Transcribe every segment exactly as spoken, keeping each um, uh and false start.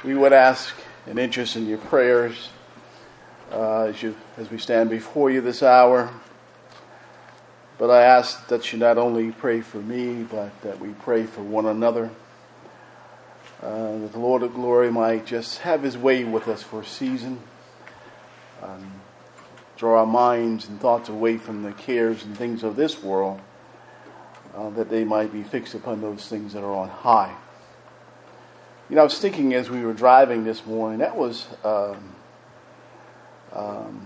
we would ask an interest in your prayers uh, as you as we stand before you this hour. But I ask that you not only pray for me, but that we pray for one another. Uh, that the Lord of glory might just have his way with us for a season. Um, draw our minds and thoughts away from the cares and things of this world, uh, that they might be fixed upon those things that are on high. You know, I was thinking as we were driving this morning, that was um, um,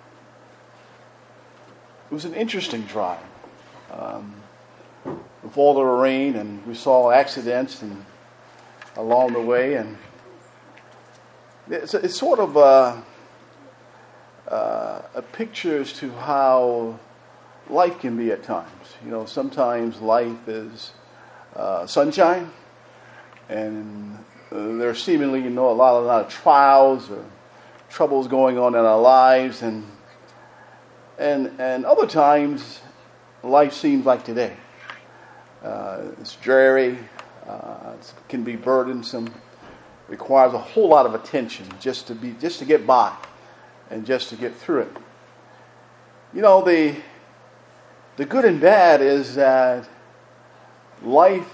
it was an interesting drive. Um, with all the rain, and we saw accidents and along the way, and it's, it's sort of a, uh, a picture as to how life can be at times. You know, sometimes life is uh, sunshine, and uh, there's seemingly, you know, a lot, a lot of trials or troubles going on in our lives, and and and other times life seems like today. Uh, it's dreary. Uh, it can be burdensome. Requires a whole lot of attention just to be, just to get by, and just to get through it. You know, the the good and bad is that life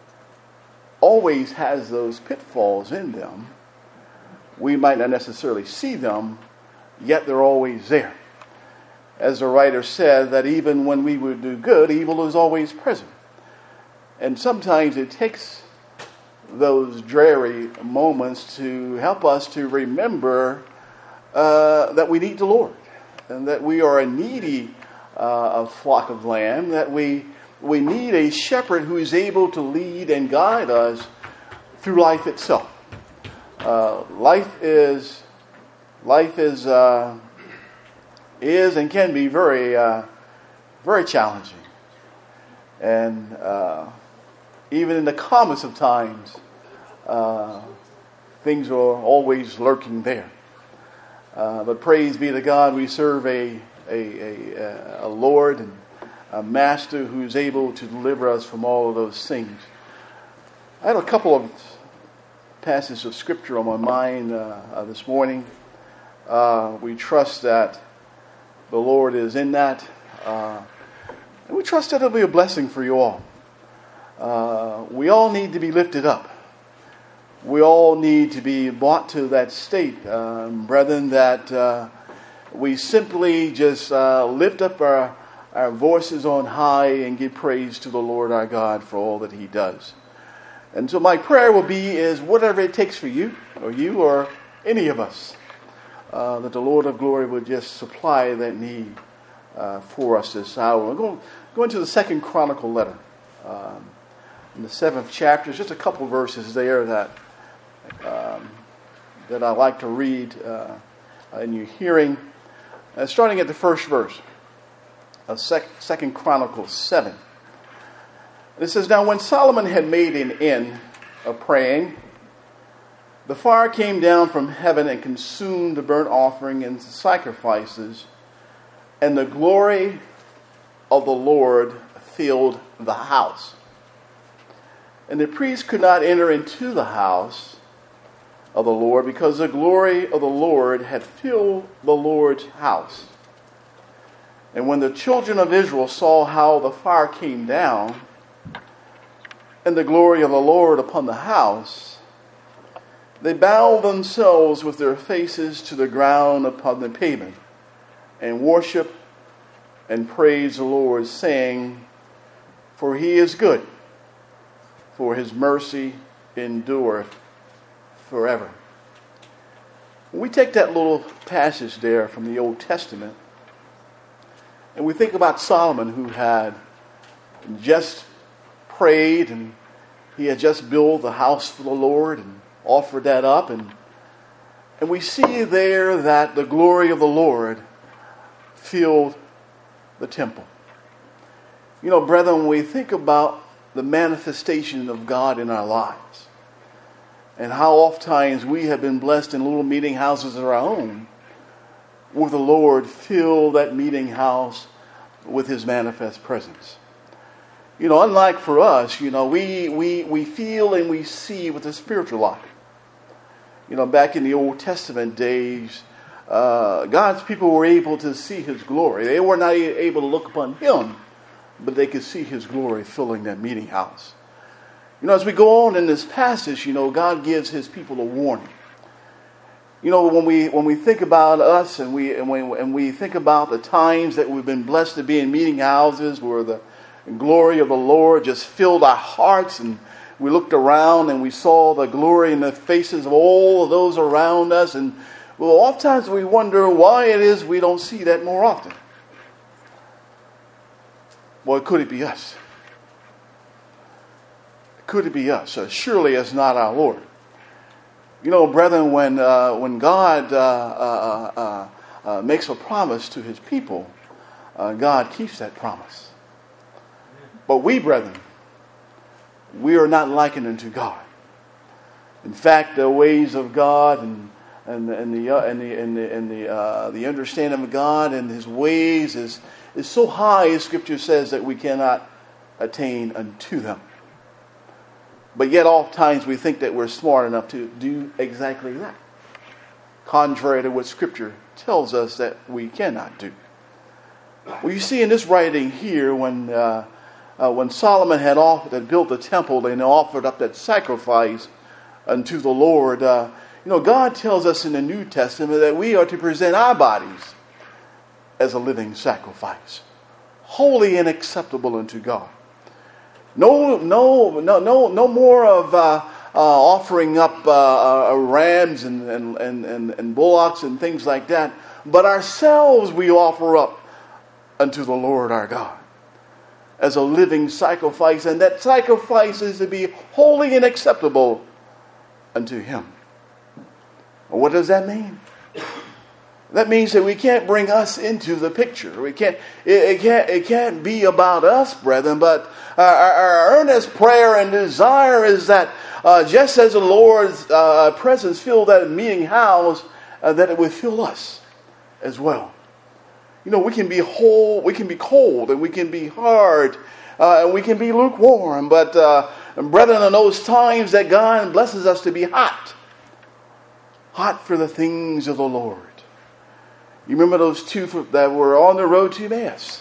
always has those pitfalls in them. We might not necessarily see them, yet they're always there. As the writer said, that even when we would do good, evil is always present. And sometimes it takes those dreary moments to help us to remember uh, that we need the Lord, and that we are a needy uh, flock of lamb, that we we need a shepherd who is able to lead and guide us through life itself. Uh, life is life is uh, is and can be very uh, very challenging, and uh, even in the calmest of times, uh, things are always lurking there. Uh, but praise be to God, we serve a a, a a Lord and a Master who is able to deliver us from all of those things. I had a couple of passages of Scripture on my mind uh, uh, this morning. Uh, we trust that the Lord is in that, uh, and we trust that it'll be a blessing for you all. Uh, we all need to be lifted up. We all need to be brought to that state, um, brethren, that uh, we simply just uh, lift up our, our voices on high and give praise to the Lord our God for all that he does. And so my prayer will be is whatever it takes for you, or you, or any of us, uh, that the Lord of glory would just supply that need uh, for us this hour. We're going, going to the Second Chronicle letter. Um, in the seventh chapter, just a couple verses there that um, that I like to read uh, in your hearing. Uh, starting at the first verse of sec- Second Chronicles seven. It says, "Now when Solomon had made an end of praying, the fire came down from heaven and consumed the burnt offering and the sacrifices, and the glory of the Lord filled the house. And the priest could not enter into the house of the Lord because the glory of the Lord had filled the Lord's house. And when the children of Israel saw how the fire came down and the glory of the Lord upon the house, they bowed themselves with their faces to the ground upon the pavement and worshiped and praised the Lord, saying, For he is good, for his mercy endureth forever." When we take that little passage there from the Old Testament, and we think about Solomon, who had just prayed, and he had just built the house for the Lord and offered that up, and and we see there that the glory of the Lord filled the temple. You know, brethren, when we think about the manifestation of God in our lives, and how oftentimes we have been blessed in little meeting houses of our own, where the Lord fill that meeting house with his manifest presence. You know, unlike for us, you know, we we we feel and we see with the spiritual life. You know, back in the Old Testament days, uh, God's people were able to see his glory. They were not able to look upon him, but they could see his glory filling that meeting house. You know, as we go on in this passage, you know, God gives his people a warning. You know, when we when we think about us and we and we, and we think about the times that we've been blessed to be in meeting houses where the glory of the Lord just filled our hearts, and we looked around and we saw the glory in the faces of all of those around us, and well, oftentimes we wonder why it is we don't see that more often. Well, could it be us? Could it be us? Uh, surely it's not our Lord. You know, brethren, when uh, when God uh, uh, uh, uh, makes a promise to his people, uh, God keeps that promise. But we, brethren, we are not likened unto God. In fact, the ways of God and and, and the uh, and the and the and the, uh, the understanding of God and his ways is is so high, as Scripture says, that we cannot attain unto them. But yet oftentimes we think that we're smart enough to do exactly that, contrary to what Scripture tells us that we cannot do. Well, you see in this writing here, when uh, uh, when Solomon had, offered, had built the temple and offered up that sacrifice unto the Lord, uh, you know, God tells us in the New Testament that we are to present our bodies as a living sacrifice, holy and acceptable unto God. No, no, no, no, no more of uh, uh, offering up uh, uh, rams and, and, and, and bullocks and things like that, but ourselves we offer up unto the Lord our God as a living sacrifice, and that sacrifice is to be holy and acceptable unto him. What does that mean? That means that we can't bring us into the picture. We can't. It, it can't. It can't be about us, brethren. But our, our earnest prayer and desire is that, uh, just as the Lord's uh, presence filled that meeting house, uh, that it would fill us as well. You know, we can be whole. We can be cold, and we can be hard, uh, and we can be lukewarm. But, uh, brethren, in those times that God blesses us to be hot, hot for the things of the Lord. You remember those two that were on the road to Emmaus?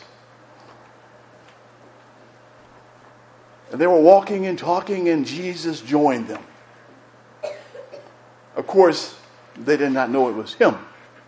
And they were walking and talking, and Jesus joined them. Of course, they did not know it was him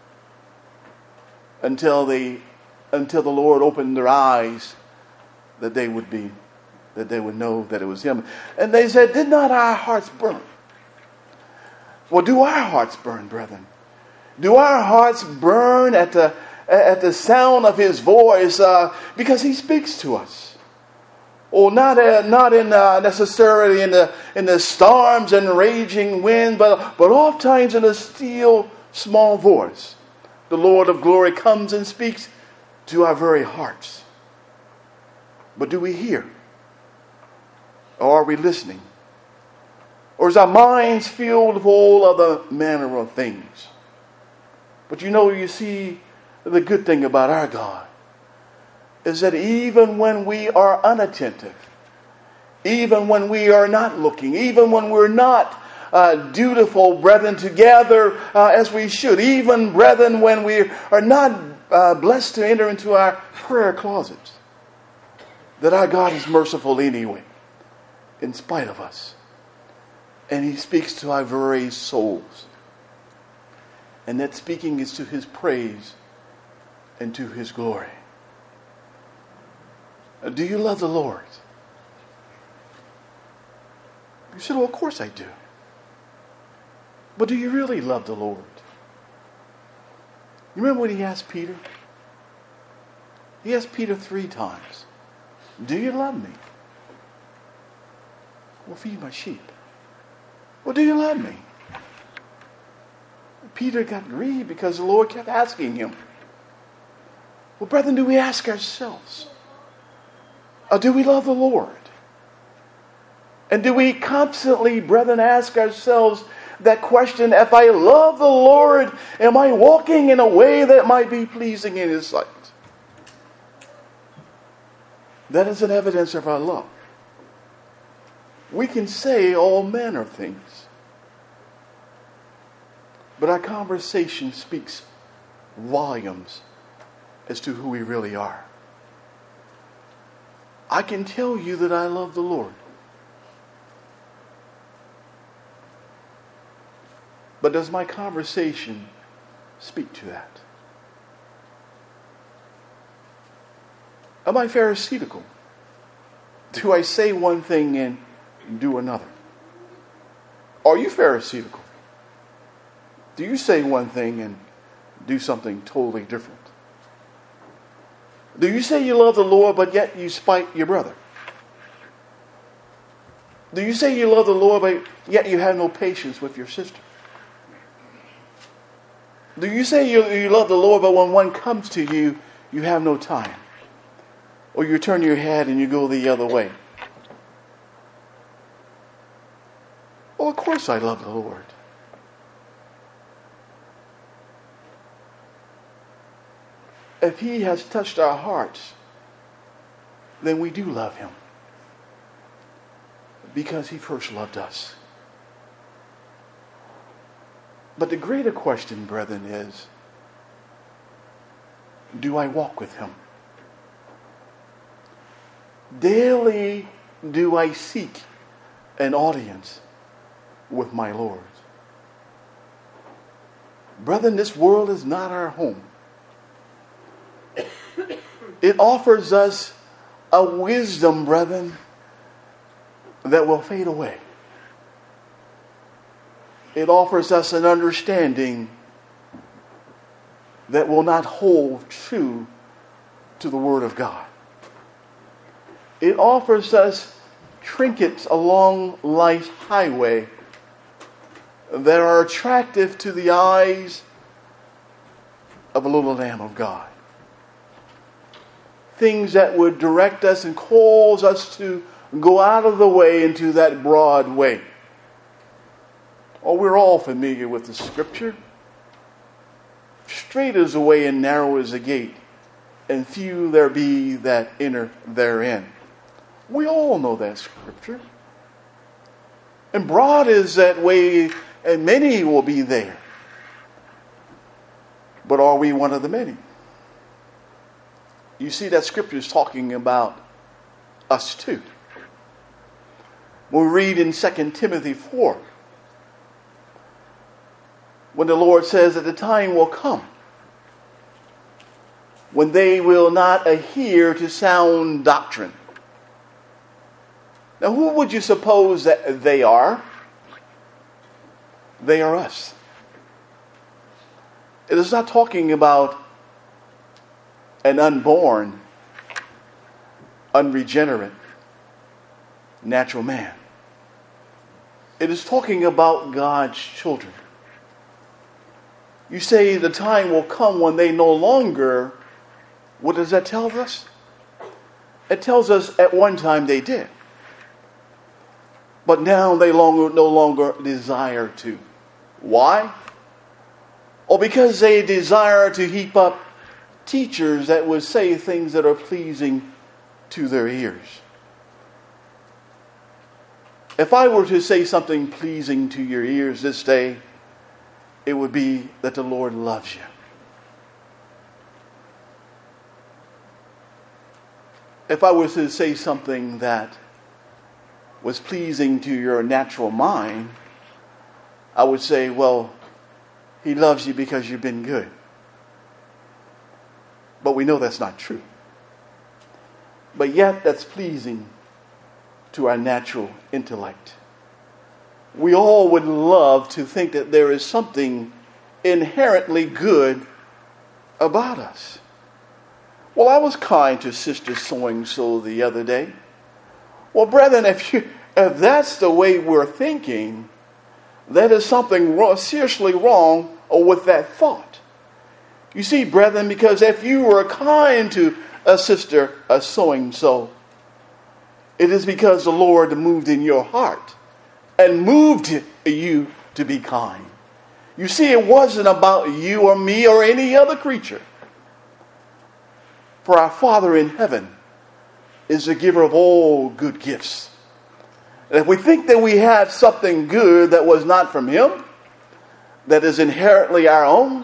until they, until the Lord opened their eyes, that they would be, that they would know that it was him. And they said, "Did not our hearts burn?" Well, do our hearts burn, brethren? Do our hearts burn at the at the sound of his voice, uh, because he speaks to us? Or not uh, not in uh, necessarily in the in the storms and raging wind, but but oftentimes in a still small voice, the Lord of glory comes and speaks to our very hearts. But do we hear? Or are we listening? Or is our minds filled with all other manner of things? But you know, you see, the good thing about our God is that even when we are unattentive, even when we are not looking, even when we're not uh, dutiful, brethren, to gather uh, as we should, even, brethren, when we are not uh, blessed to enter into our prayer closets, that our God is merciful anyway, in spite of us. And he speaks to our very souls. And that speaking is to his praise and to his glory. Do you love the Lord? You said, "Well, of course I do." But do you really love the Lord? You remember what he asked Peter? He asked Peter three times, "Do you love me?" "Well, feed my sheep." "Well, do you love me?" Peter got grieved because the Lord kept asking him. Well, brethren, do we ask ourselves, uh, do we love the Lord? And do we constantly, brethren, ask ourselves that question, if I love the Lord, am I walking in a way that might be pleasing in his sight? That is an evidence of our love. We can say all manner of things. But our conversation speaks volumes as to who we really are. I can tell you that I love the Lord. But does my conversation speak to that? Am I pharisaical? Do I say one thing and do another? Are you pharisaical? Do you say one thing and do something totally different? Do you say you love the Lord, but yet you spite your brother? Do you say you love the Lord, but yet you have no patience with your sister? Do you say you, you love the Lord, but when one comes to you, you have no time? Or you turn your head and you go the other way? Well, of course I love the Lord. If He has touched our hearts, then we do love Him. Because He first loved us. But the greater question, brethren, is, do I walk with Him? Daily do I seek an audience with my Lord. Brethren, this world is not our home. It offers us a wisdom, brethren, that will fade away. It offers us an understanding that will not hold true to the Word of God. It offers us trinkets along life's highway that are attractive to the eyes of a little Lamb of God. Things that would direct us and cause us to go out of the way into that broad way. Oh, we're all familiar with the scripture. Straight is the way and narrow is the gate, and few there be that enter therein. We all know that scripture. And broad is that way, and many will be there. But are we one of the many? You see, that scripture is talking about us too. When we read in Second Timothy four, when the Lord says that the time will come when they will not adhere to sound doctrine. Now, who would you suppose that they are? They are us. It is not talking about an unborn, unregenerate, natural man. It is talking about God's children. You say the time will come when they no longer, what does that tell us? It tells us at one time they did. But now they longer, no longer desire to. Why? Or because they desire to heap up teachers that would say things that are pleasing to their ears. If I were to say something pleasing to your ears this day, it would be that the Lord loves you. If I was to say something that was pleasing to your natural mind, I would say, well, He loves you because you've been good. But we know that's not true. But yet that's pleasing to our natural intellect. We all would love to think that there is something inherently good about us. Well, I was kind to Sister So-and-so the other day. Well, brethren, if you, if that's the way we're thinking, that is something wrong, seriously wrong with that thought. You see, brethren, because if you were kind to a sister, a so-and-so, it is because the Lord moved in your heart and moved you to be kind. You see, it wasn't about you or me or any other creature. For our Father in heaven is the giver of all good gifts. And if we think that we have something good that was not from Him, that is inherently our own?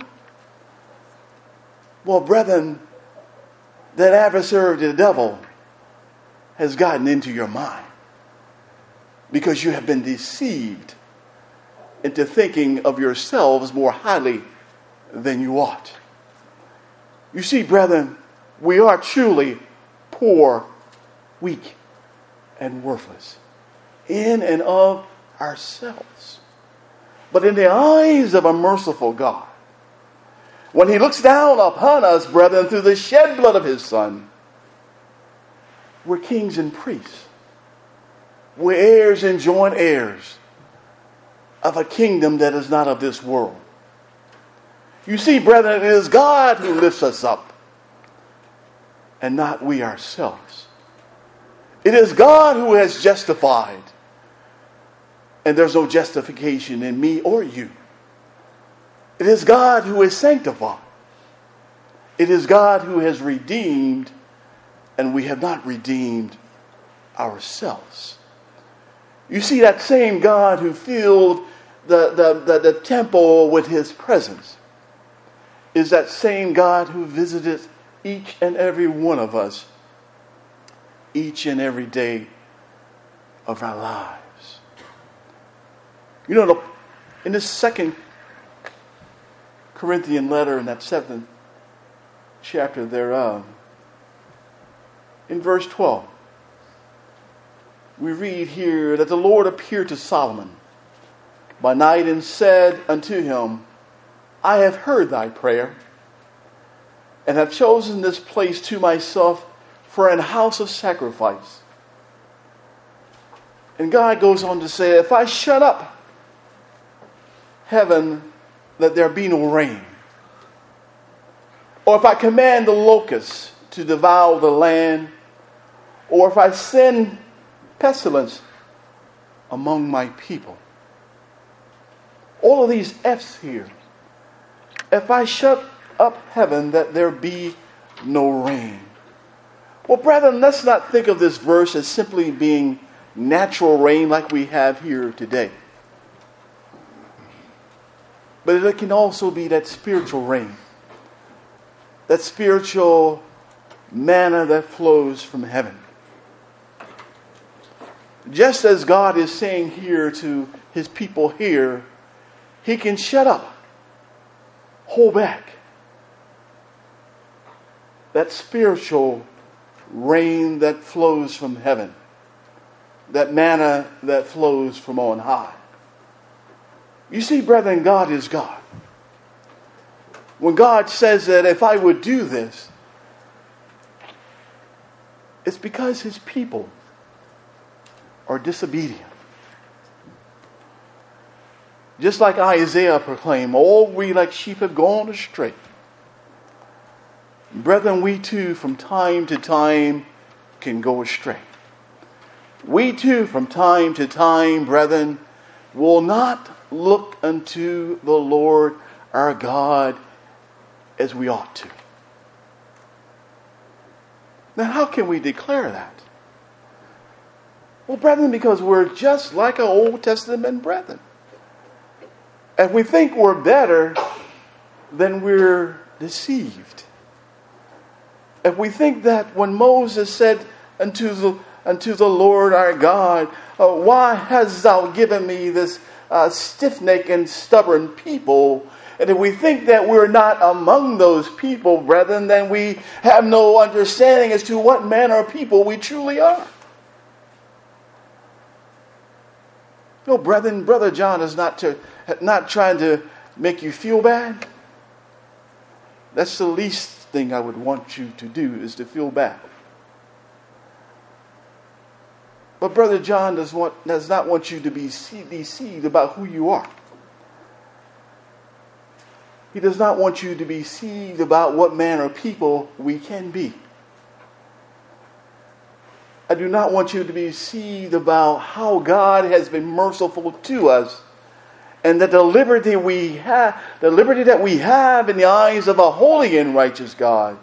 Well, brethren, that adversary, the devil, has gotten into your mind because you have been deceived into thinking of yourselves more highly than you ought. You see, brethren, we are truly poor, weak, and worthless in and of ourselves. But in the eyes of a merciful God, when he looks down upon us, brethren, through the shed blood of his Son, we're kings and priests. We're heirs and joint heirs of a kingdom that is not of this world. You see, brethren, it is God who lifts us up and not we ourselves. It is God who has justified, and there's no justification in me or you. It is God who is sanctified. It is God who has redeemed, and we have not redeemed ourselves. You see, that same God who filled the, the, the, the temple with his presence is that same God who visited each and every one of us each and every day of our lives. You know, in this second Corinthian letter, in that seventh chapter thereof, in verse twelve, we read here that the Lord appeared to Solomon by night and said unto him, I have heard thy prayer, and have chosen this place to myself for an house of sacrifice. And God goes on to say, if I shut up heaven, that there be no rain, or if I command the locusts to devour the land, or if I send pestilence among my people. All of these F's here. If I shut up heaven, that there be no rain. Well, brethren, let's not think of this verse as simply being natural rain like we have here today. But it can also be that spiritual rain. That spiritual manna that flows from heaven. Just as God is saying here to his people here, he can shut up, hold back that spiritual rain that flows from heaven, that manna that flows from on high. You see, brethren, God is God. When God says that if I would do this, it's because his people are disobedient. Just like Isaiah proclaimed, all we like sheep have gone astray. Brethren, we too from time to time can go astray. We too from time to time, brethren, will not look unto the Lord our God as we ought to. Now, how can we declare that? Well, brethren, because we're just like our Old Testament brethren. If we think we're better, then we're deceived. If we think that when Moses said unto the, unto the Lord our God, uh, why hast thou given me this uh, stiff-necked and stubborn people? And if we think that we're not among those people, brethren, then we have no understanding as to what manner of people we truly are. No, brethren, Brother John is not to not trying to make you feel bad. That's the least thing I would want you to do, is to feel bad. But Brother John does, want, does not want you to be deceived about who you are. He does not want you to be deceived about what manner of people we can be. I do not want you to be deceived about how God has been merciful to us, and that the liberty we have, the liberty that we have in the eyes of a holy and righteous God,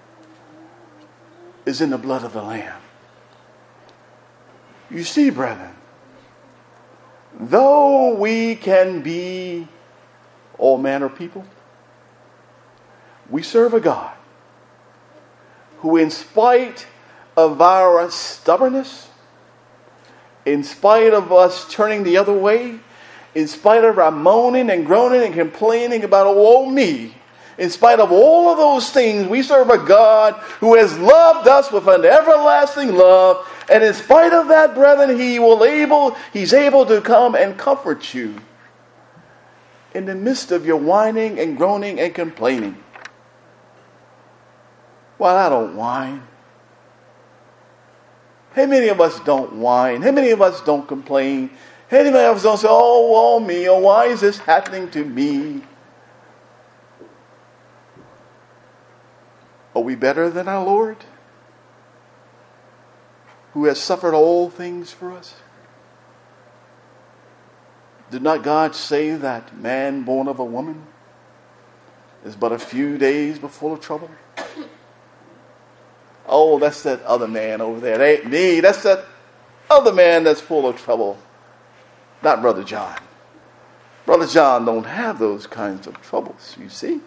is in the blood of the Lamb. You see, brethren, though we can be all manner of people. We serve a God who, in spite of our stubbornness, in spite of us turning the other way, in spite of our moaning and groaning and complaining about, oh, me, in spite of all of those things, we serve a God who has loved us with an everlasting love. And in spite of that, brethren, he will able, he's able to come and comfort you in the midst of your whining and groaning and complaining. Well, I don't whine. How many of us don't whine? How many of us don't complain? How many of us don't say, oh, oh me, oh, why is this happening to me? Are we better than our Lord, who has suffered all things for us? Did not God say that man born of a woman is but a few days but full of trouble? Oh, that's that other man over there. That ain't me. That's that other man that's full of trouble. Not Brother John. Brother John don't have those kinds of troubles, you see.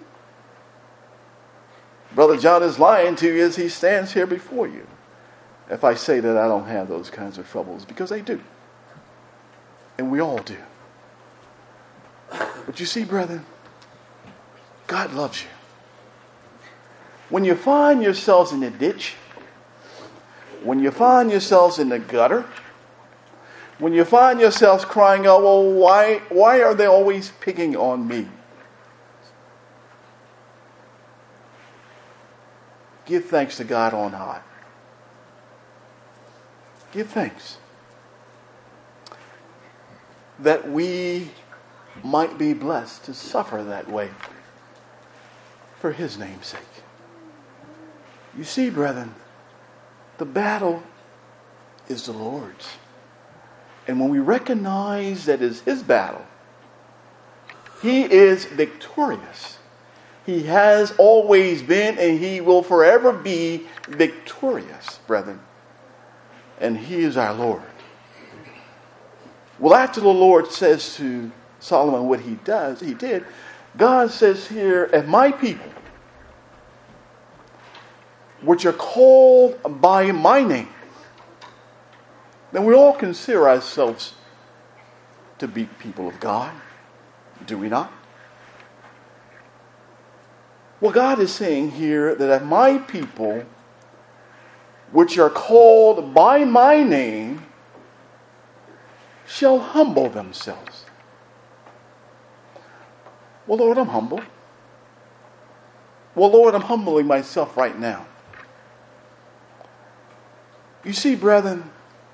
Brother John is lying to you as he stands here before you if I say that I don't have those kinds of troubles, because I do. And we all do. But you see, brethren, God loves you. When you find yourselves in the ditch, when you find yourselves in the gutter, when you find yourselves crying out, well, why, why are they always picking on me? Give thanks to God on high. Give thanks that we might be blessed to suffer that way for his name's sake. You see, brethren, the battle is the Lord's. And when we recognize that it's his battle, he is victorious. He has always been, and he will forever be victorious, brethren. And he is our Lord. Well, after the Lord says to Solomon what he does, he did, God says here, if my people, which are called by my name, then we all consider ourselves to be people of God, do we not? Well, God is saying here that if my people, which are called by my name, shall humble themselves. Well, Lord, I'm humble. Well, Lord, I'm humbling myself right now. You see, brethren,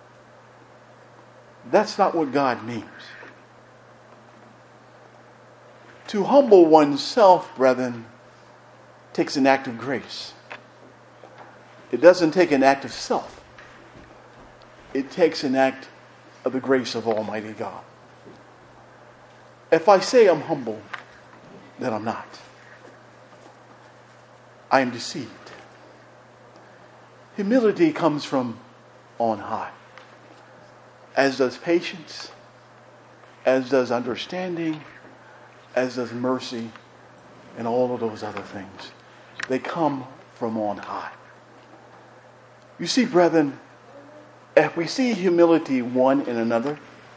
that's not what God means. To humble oneself, brethren, takes an act of grace. It doesn't take an act of self. It takes an act of the grace of Almighty God. If I say I'm humble, then I'm not. I am deceived. Humility comes from on high, as does patience, as does understanding, as does mercy, and all of those other things. They come from on high. You see, brethren, if we see humility one in another,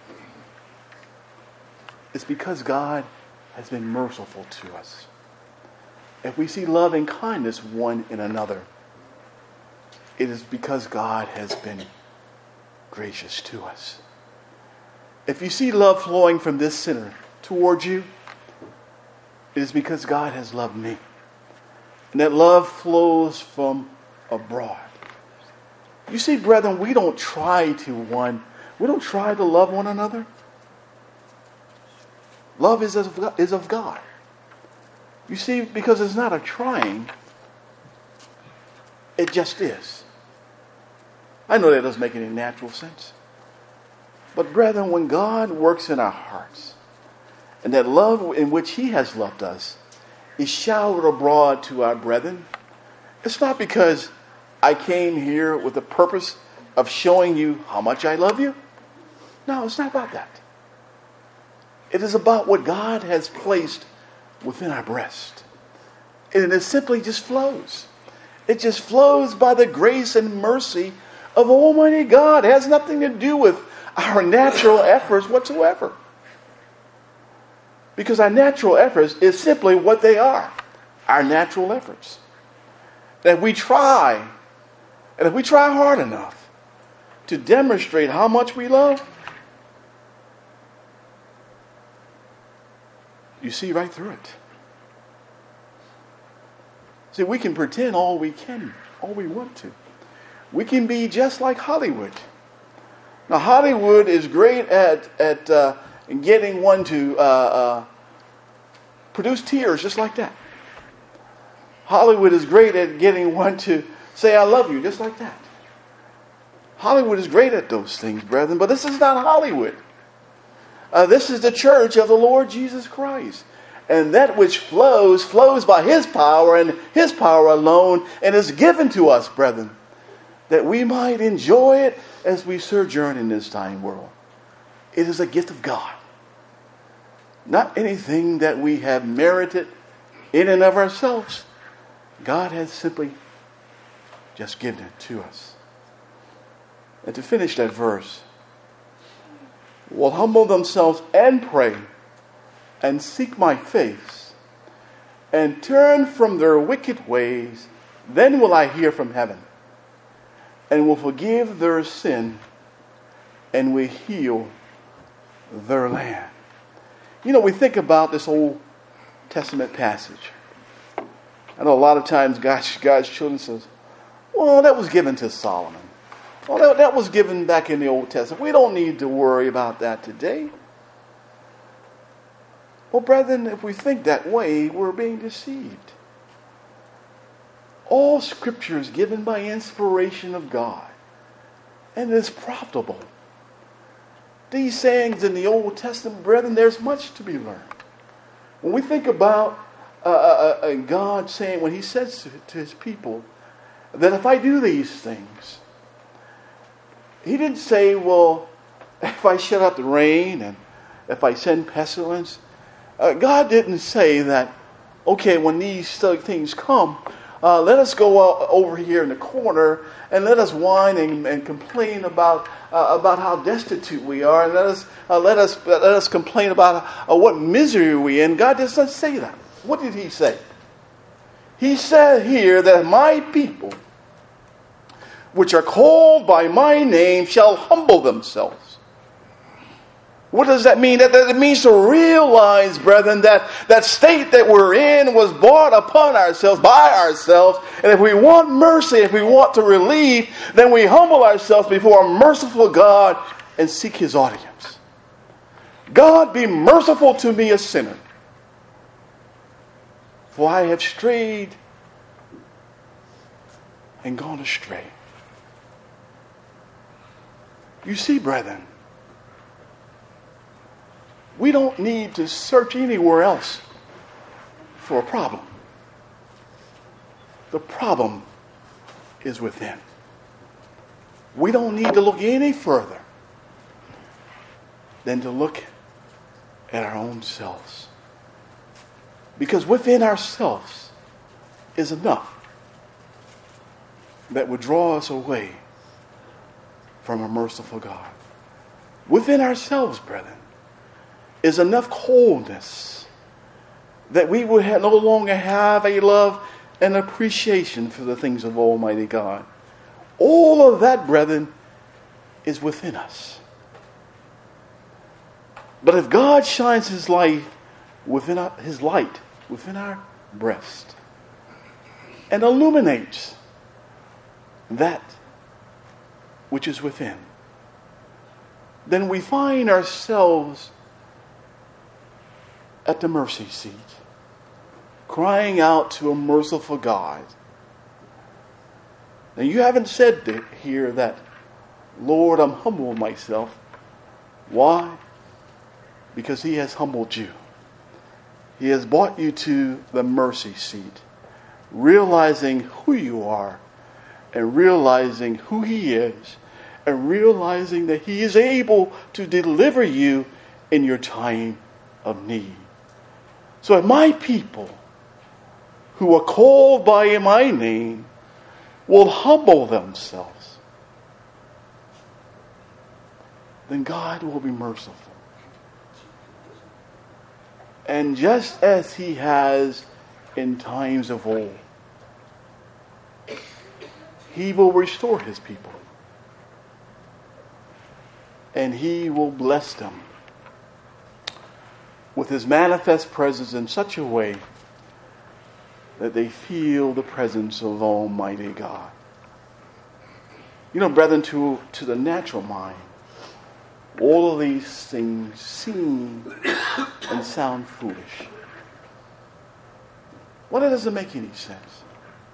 it's because God has been merciful to us. If we see love and kindness one in another, it is because God has been gracious to us. If you see love flowing from this sinner towards you, it is because God has loved me. And that love flows from abroad. You see, brethren, we don't try to one, we don't try to love one another. Love is of, is of God. You see, because it's not a trying, it just is. I know that doesn't make any natural sense. But brethren, when God works in our hearts, and that love in which he has loved us is showered abroad to our brethren, it's not because I came here with the purpose of showing you how much I love you. No, it's not about that. It is about what God has placed within our breast. And it simply just flows. It just flows by the grace and mercy of Almighty God. It has nothing to do with our natural efforts whatsoever. Because our natural efforts is simply what they are. Our natural efforts. That we try, and if we try hard enough to demonstrate how much we love, you see right through it. See, we can pretend all we can, all we want to. We can be just like Hollywood. Now, Hollywood is great at at uh, getting one to uh, uh, produce tears just like that. Hollywood is great at getting one to say, I love you, just like that. Hollywood is great at those things, brethren, but this is not Hollywood. Uh, this is the church of the Lord Jesus Christ. And that which flows, flows by His power and His power alone, and is given to us, brethren, that we might enjoy it as we sojourn in this dying world. It is a gift of God. Not anything that we have merited in and of ourselves. God has simply just given it to us. And to finish that verse, will humble themselves and pray and seek my face and turn from their wicked ways, then will I hear from heaven and will forgive their sin and will heal their land. You know, we think about this Old Testament passage. I know a lot of times God's, God's children says, well, that was given to Solomon. Well, that, that was given back in the Old Testament. We don't need to worry about that today. Well, brethren, if we think that way, we're being deceived. All Scripture is given by inspiration of God, and it is profitable. These sayings in the Old Testament, brethren, there's much to be learned. When we think about uh, uh, uh, God saying, when He says to, to His people, that if I do these things, He didn't say, well, if I shut out the rain and if I send pestilence. Uh, God didn't say that, okay, when these things come, uh, let us go out over here in the corner and let us whine and, and complain about uh, about how destitute we are, and let us uh, let us let us complain about uh, what misery we're in. God does not say that. What did He say? He said here that my people, which are called by my name, shall humble themselves. What does that mean? That, that it means to realize, brethren, that that state that we're in was brought upon ourselves, by ourselves. And if we want mercy, if we want to relief, then we humble ourselves before a merciful God and seek His audience. God, be merciful to me, a sinner. For I have strayed and gone astray. You see, brethren, we don't need to search anywhere else for a problem. The problem is within. We don't need to look any further than to look at our own selves. Because within ourselves is enough that would draw us away from a merciful God. Within ourselves, brethren, is enough coldness that we would have, no longer have a love and appreciation for the things of Almighty God. All of that, brethren, is within us. But if God shines His light within our, His light within our breast and illuminates that which is within, then we find ourselves at the mercy seat, crying out to a merciful God. Now, you haven't said here that, Lord, I'm humble myself. Why? Because He has humbled you. He has brought you to the mercy seat, realizing who you are and realizing who He is and realizing that He is able to deliver you in your time of need. So if my people who are called by my name will humble themselves, then God will be merciful. And just as he has in times of old, he will restore his people. And he will bless them with his manifest presence in such a way that they feel the presence of Almighty God. You know, brethren, to, to the natural mind, all of these things seem and sound foolish. Well, it doesn't make any sense.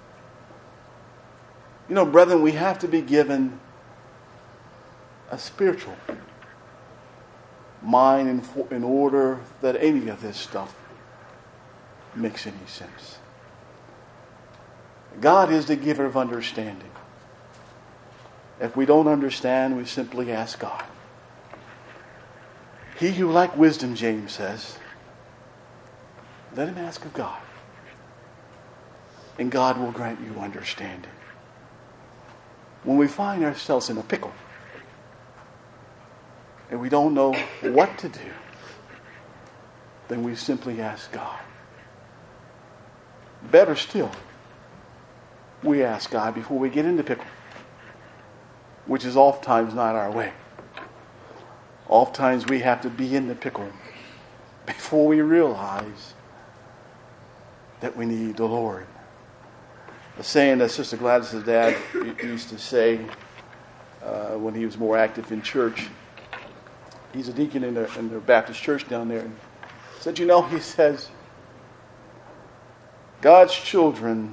You know, brethren, we have to be given a spiritual mind in, for, in order that any of this stuff makes any sense. God is the giver of understanding. If we don't understand, we simply ask God. He who lack wisdom, James says, let him ask of God. And God will grant you understanding. When we find ourselves in a pickle, and we don't know what to do, then we simply ask God. Better still, we ask God before we get in the pickle, which is oftentimes not our way. Oftentimes we have to be in the pickle before we realize that we need the Lord. The saying that Sister Gladys' dad used to say uh, when he was more active in church, he's a deacon in the, in the Baptist church down there, and said, you know, he says, God's children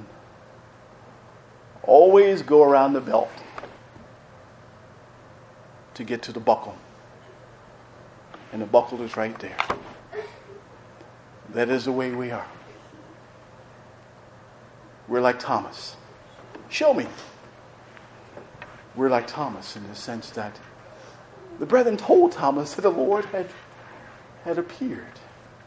always go around the belt to get to the buckle. And the buckle is right there. That is the way we are. We're like Thomas. Show me. We're like Thomas in the sense that the brethren told Thomas that the Lord had, had appeared.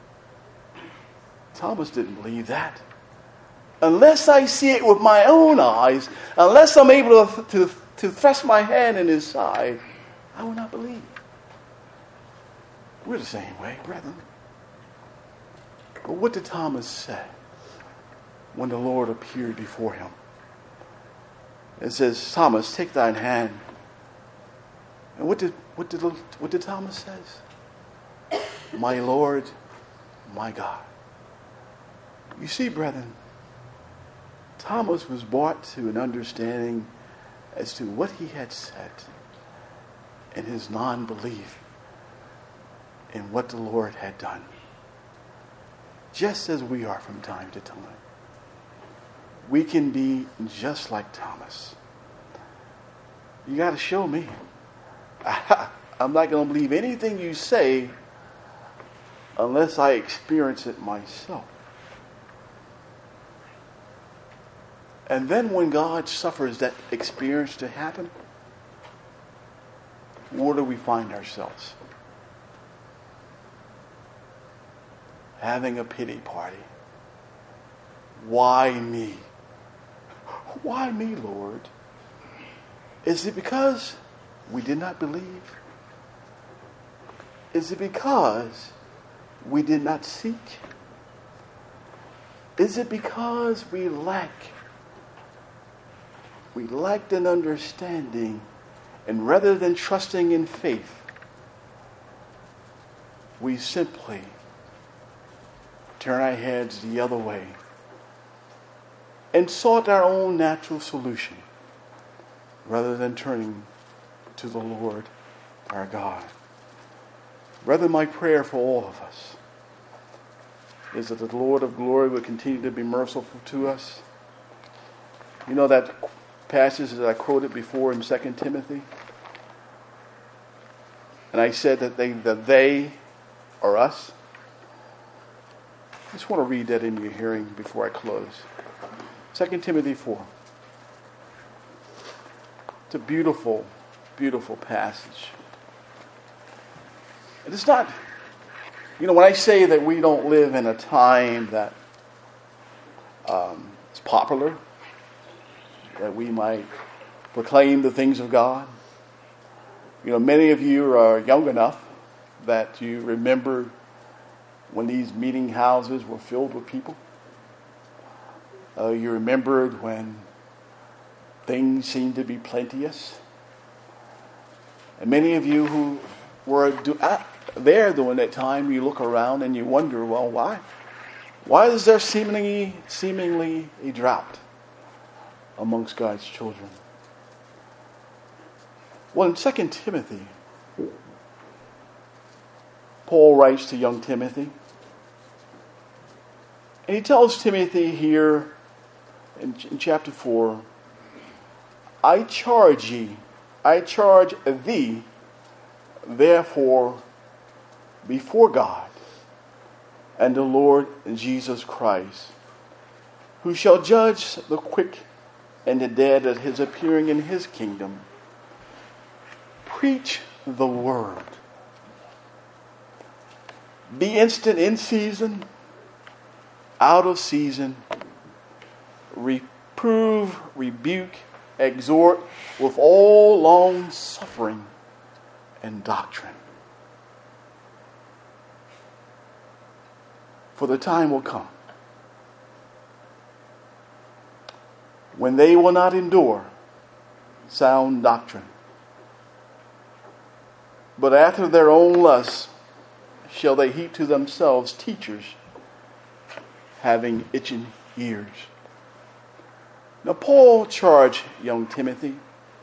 Thomas didn't believe that. Unless I see it with my own eyes, unless I'm able to, to, to thrust my hand in his side, I will not believe. We're the same way, brethren. But what did Thomas say when the Lord appeared before him? It says, Thomas, take thine hand. And what did what did what did Thomas say? My Lord, my God. You see, brethren, Thomas was brought to an understanding as to what he had said and his non-belief in what the Lord had done. Just as we are from time to time. We can be just like Thomas. You got to show me. I'm not going to believe anything you say unless I experience it myself. And then when God suffers that experience to happen, where do we find ourselves? Having a pity party. Why me? Why me, Lord? Is it because we did not believe? Is it because we did not seek? Is it because we lack? We lacked an understanding, and rather than trusting in faith, we simply turn our heads the other way and sought our own natural solution rather than turning to the Lord our God. Brother, my prayer for all of us is that the Lord of glory would continue to be merciful to us. You know that passage that I quoted before in Second Timothy? And I said that they, that they are us. I just want to read that in your hearing before I close. Second Timothy four. It's a beautiful, beautiful passage. And it's not, You know, when I say that we don't live in a time that um, is popular, that we might proclaim the things of God, you know, many of you are young enough that you remember when these meeting houses were filled with people. Uh, you remembered when things seemed to be plenteous. And many of you who were do, uh, there during that time, you look around and you wonder, well, why? Why is there seemingly, seemingly a drought amongst God's children? Well, in Second Timothy, Paul writes to young Timothy, and he tells Timothy here in, in chapter four, I charge ye, I charge thee, therefore, before God and the Lord Jesus Christ, who shall judge the quick and the dead at his appearing in his kingdom. Preach the word. Be instant in season, out of season. Reprove, rebuke, exhort with all long suffering and doctrine. For the time will come when they will not endure sound doctrine, but after their own lusts shall they heap to themselves teachers having itching ears. Now, Paul charged young Timothy.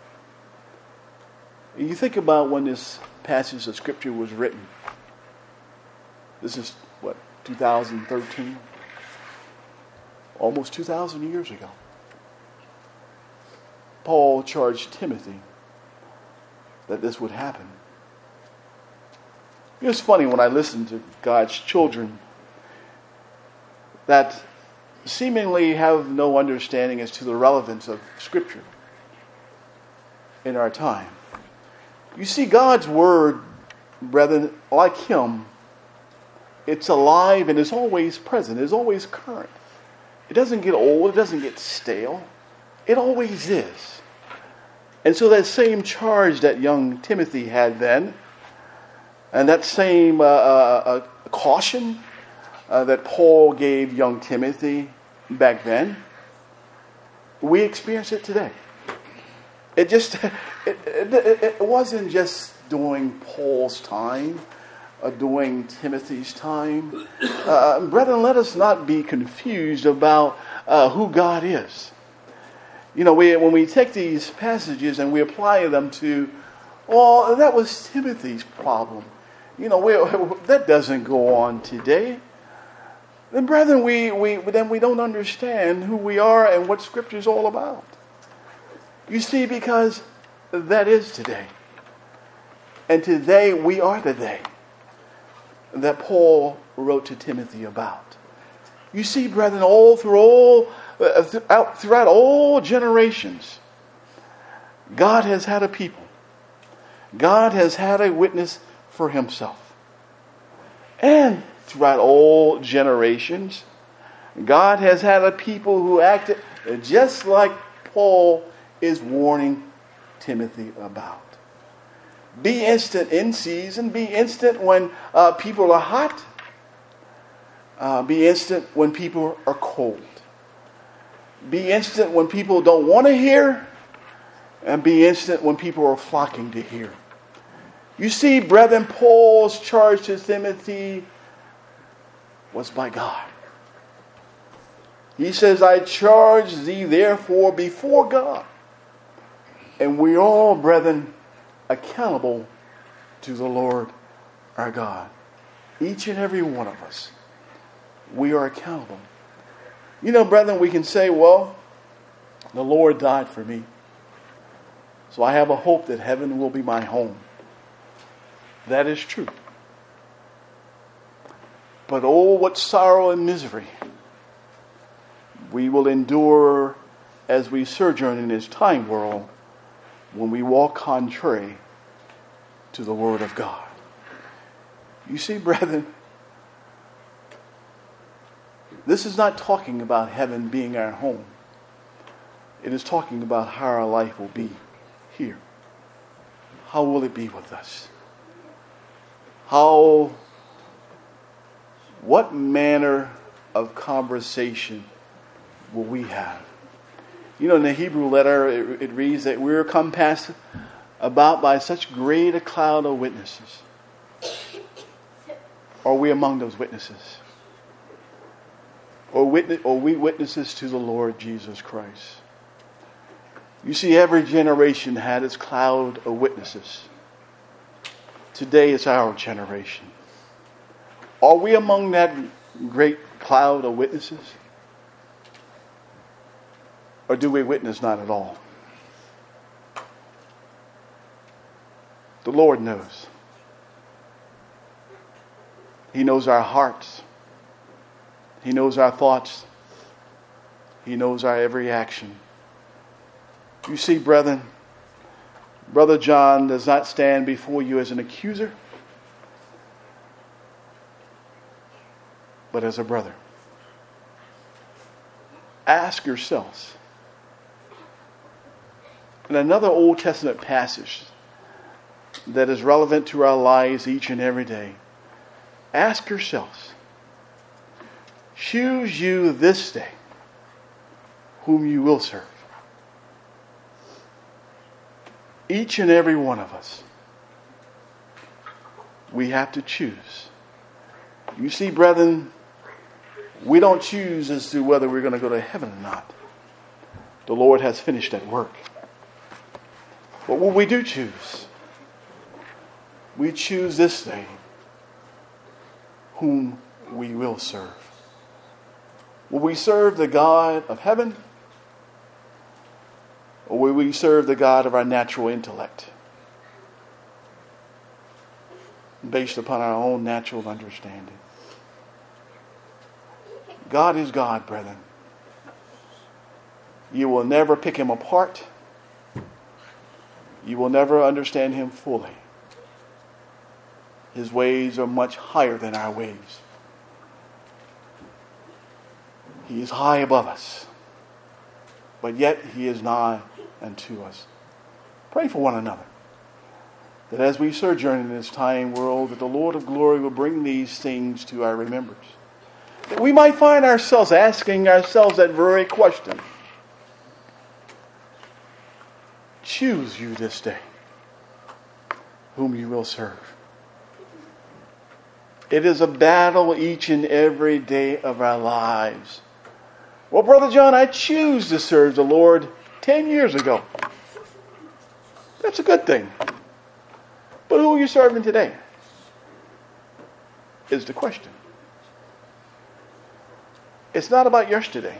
You think about when this passage of Scripture was written. This is, what, two thousand thirteen? Almost two thousand years ago. Paul charged Timothy that this would happen. It's funny when I listen to God's children that seemingly have no understanding as to the relevance of Scripture in our time. You see, God's Word, brethren, like Him, it's alive and it's always present. It's always current. It doesn't get old. It doesn't get stale. It always is. And so that same charge that young Timothy had then, and that same uh, uh, uh, caution uh, that Paul gave young Timothy back then, we experience it today. It just, it, it, it wasn't just during Paul's time, uh, during Timothy's time. Uh, brethren, let us not be confused about uh, who God is. You know, we, when we take these passages and we apply them to, well, that was Timothy's problem. You know, we, that doesn't go on today. Then, brethren, we, we then we don't understand who we are and what Scripture is all about. You see, because that is today. And today we are the day that Paul wrote to Timothy about. You see, brethren, all through all, uh, throughout, throughout all generations, God has had a people. God has had a witness for Himself. And throughout all generations, God has had a people who acted just like Paul is warning Timothy about. Be instant in season. Be instant when uh, people are hot. Uh, be instant when people are cold. Be instant when people don't want to hear. And be instant when people are flocking to hear. You see, brethren, Paul's charge to Timothy was by God. He says, I charge thee therefore before God. And we all, brethren, accountable to the Lord our God. Each and every one of us. We are accountable. You know, brethren, we can say, well, the Lord died for me. So I have a hope that heaven will be my home. That is true. But oh, what sorrow and misery we will endure as we sojourn in this time world when we walk contrary to the Word of God. You see, brethren, This is not talking about heaven being our home. It is talking about how our life will be here. How will it be with us? How, what manner of conversation will we have? You know, in the Hebrew letter, it, it reads that we're compassed about by such great a cloud of witnesses. Are we among those witnesses? Or, witness, or we witnesses to the Lord Jesus Christ? You see, every generation had its cloud of witnesses. Today it's our generation. Are we among that great cloud of witnesses? Or do we witness not at all? The Lord knows. He knows our hearts. He knows our thoughts. He knows our every action. You see, brethren, Brother John does not stand before you as an accuser, but as a brother. Ask yourselves. In another Old Testament passage that is relevant to our lives each and every day, ask yourselves, choose you this day whom you will serve. Each and every one of us, we have to choose. You see, brethren, we don't choose as to whether we're going to go to heaven or not. The Lord has finished that work. But what we do choose, we choose this day whom we will serve. Will we serve the God of heaven? Or will we serve the God of our natural intellect? Based upon our own natural understanding. God is God, brethren. You will never pick him apart. You will never understand him fully. His ways are much higher than our ways. He is high above us. But yet he is nigh unto us. Pray for one another. That as we sojourn in this time world, that the Lord of glory will bring these things to our remembrance. That we might find ourselves asking ourselves that very question. Choose you this day whom you will serve. It is a battle each and every day of our lives. Well, Brother John, I choose to serve the Lord ten years ago. That's a good thing. But who are you serving today? Is the question. It's not about yesterday.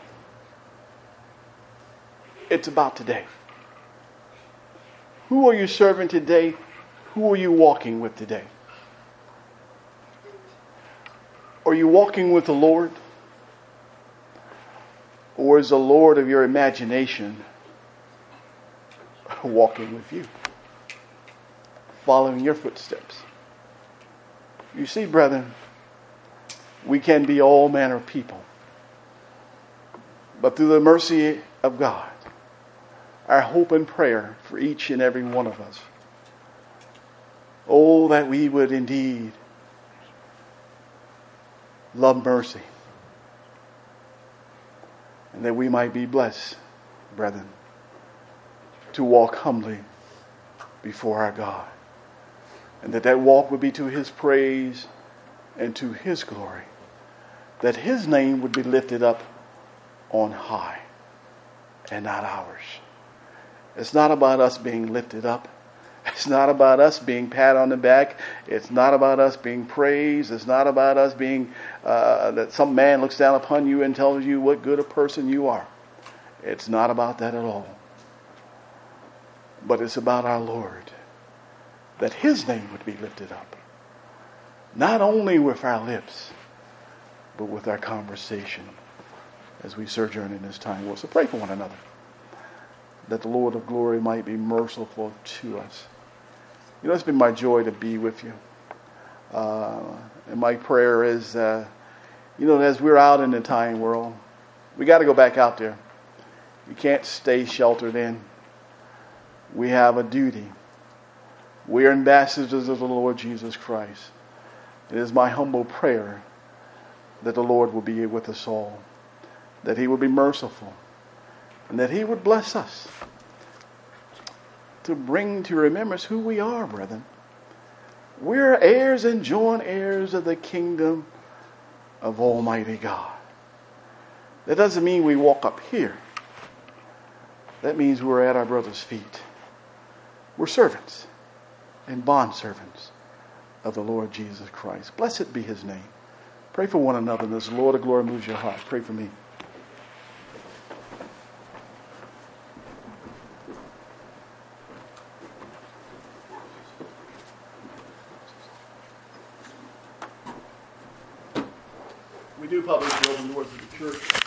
It's about today. Who are you serving today? Who are you walking with today? Are you walking with the Lord? Or is the Lord of your imagination walking with you? Following your footsteps? You see, brethren, we can be all manner of people. But through the mercy of God, our hope and prayer for each and every one of us, oh, that we would indeed love mercy. And that we might be blessed, brethren, to walk humbly before our God. And that that walk would be to his praise and to his glory. That his name would be lifted up on high and not ours. It's not about us being lifted up. It's not about us being pat on the back. It's not about us being praised. It's not about us being, uh, that some man looks down upon you and tells you what good a person you are. It's not about that at all. But it's about our Lord. That his name would be lifted up. Not only with our lips, but with our conversation as we sojourn in this time. Well, so pray for one another. That the Lord of glory might be merciful to us. You know, it's been my joy to be with you. Uh, and my prayer is uh, You know, as we're out in the Italian world, we got to go back out there. You can't stay sheltered in. We have a duty. We are ambassadors of the Lord Jesus Christ. It is my humble prayer that the Lord will be with us all, that He will be merciful, and that He would bless us to bring to remembrance who we are, brethren. We're heirs and joint heirs of the kingdom of Almighty God. That doesn't mean we walk up here. That means we're at our brother's feet. We're servants and bondservants of the Lord Jesus Christ. Blessed be His name. Pray for one another, and as the Lord of glory moves your heart, pray for me. We do publish the open doors of the church.